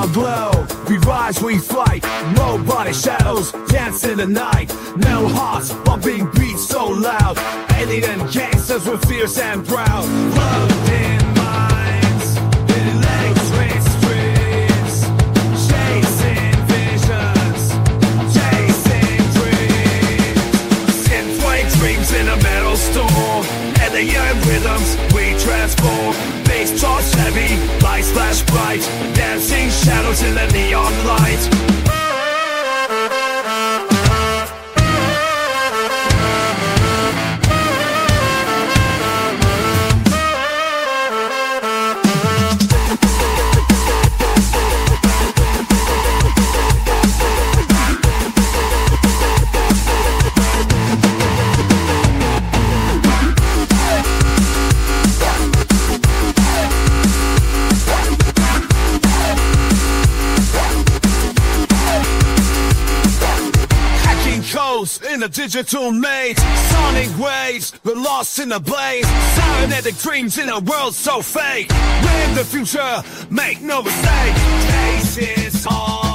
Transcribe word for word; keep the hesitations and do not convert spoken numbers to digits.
neon glow. We rise, we fight, no body shadows, dance in the night. Metal hearts, bumping beats so loud. Alien gangsters with fierce and proud. Loved in minds, electric streets, chasing visions, chasing dreams. Synthwave dreams in a metal storm. Alien rhythms, we transform. Bass charge heavy, lights flash bright. Dancing shadows in the neon light. In a digital maze, sonic waves, we're lost in a blaze. Cybernetic dreams in a world so fake. We're in the future, make no mistake. Faces on